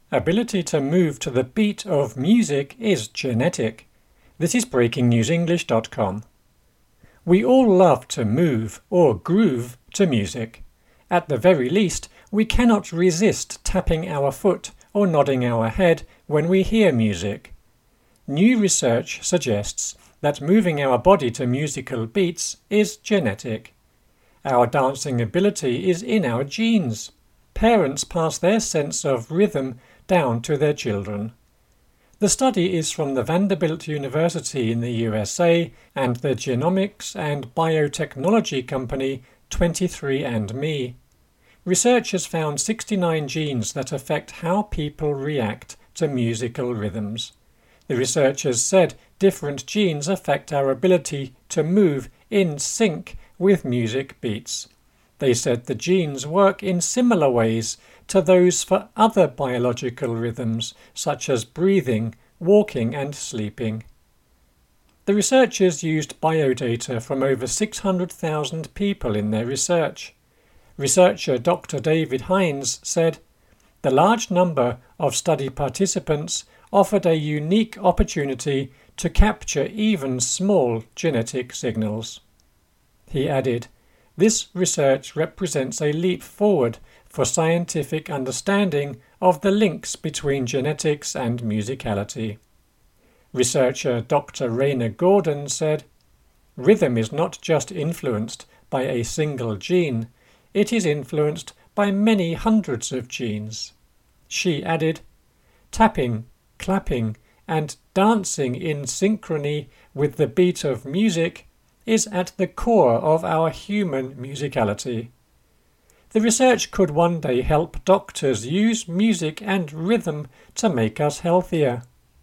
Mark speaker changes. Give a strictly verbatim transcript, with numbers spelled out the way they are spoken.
Speaker 1: Ability to move to the beat of music is genetic. This is breaking news english dot com. We all love to move or groove to music. At the very least, we cannot resist tapping our foot or nodding our head when we hear music. New research suggests that moving our body to musical beats is genetic. Our dancing ability is in our genes. Parents pass their sense of rhythm down to their children. The study is from the Vanderbilt University in the U S A and the genomics and biotechnology company twenty-three and me. Researchers found sixty-nine genes that affect how people react to musical rhythms. The researchers said different genes affect our ability to move in sync with music beats. They said the genes work in similar ways to those for other biological rhythms, such as breathing, walking, and sleeping. The researchers used biodata from over six hundred thousand people in their research. Researcher Doctor David Hines said, "The large number of study participants offered a unique opportunity to capture even small genetic signals." He added, "This research represents a leap forward for scientific understanding of the links between genetics and musicality." Researcher Doctor Raina Gordon said, "Rhythm is not just influenced by a single gene, it is influenced by many hundreds of genes." She added, "Tapping, clapping, and dancing in synchrony with the beat of music is at the core of our human musicality." The research could one day help doctors use music and rhythm to make us healthier.